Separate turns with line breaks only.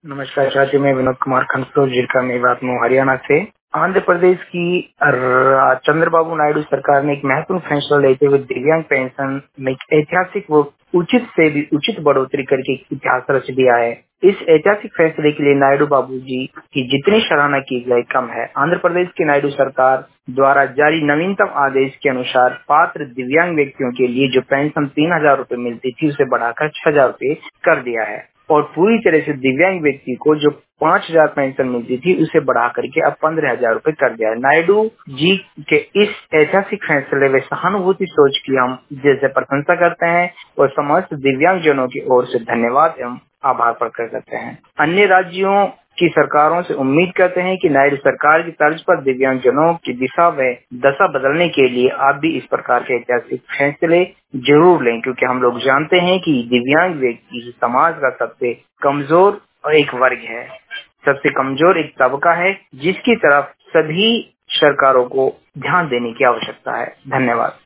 नमस्कार साथियों, मैं विनोद कुमार खंगसोर जिला मेवात हूँ, हरियाणा से। आंध्र प्रदेश की चंद्रबाबू नायडू सरकार ने एक महत्वपूर्ण फैसला लेते हुए दिव्यांग पेंशन में ऐतिहासिक व उचित से भी उचित बढ़ोतरी करके इतिहास रच दिया है। इस ऐतिहासिक फैसले के लिए नायडू बाबू जी की जितनी सराहना की जाए कम है। आंध्र प्रदेश की नायडू सरकार द्वारा जारी नवीनतम आदेश के अनुसार पात्र दिव्यांग व्यक्तियों के लिए जो पेंशन 3,000 रूपए मिलती थी उसे बढ़ाकर 6,000 रूपए कर दिया है और पूरी तरह से दिव्यांग व्यक्ति को जो 5,000 पेंशन मिलती थी उसे बढ़ा करके अब 15,000 रूपए कर दिया है। नायडू जी के इस ऐतिहासिक फैसले व सहानुभूति सोच की हम दिल से प्रशंसा करते हैं और समस्त दिव्यांग जनों की ओर से धन्यवाद एवं आभार प्रकट करते हैं। अन्य राज्यों की सरकारों से उम्मीद करते हैं कि नायडू सरकार की तर्ज पर दिव्यांग जनों की दिशा व दशा बदलने के लिए आप भी इस प्रकार के ऐतिहासिक फैसले जरूर लें, क्योंकि हम लोग जानते हैं कि दिव्यांग व्यक्ति समाज का सबसे कमजोर एक वर्ग है, सबसे कमजोर एक तबका है जिसकी तरफ सभी सरकारों को ध्यान देने की आवश्यकता है। धन्यवाद।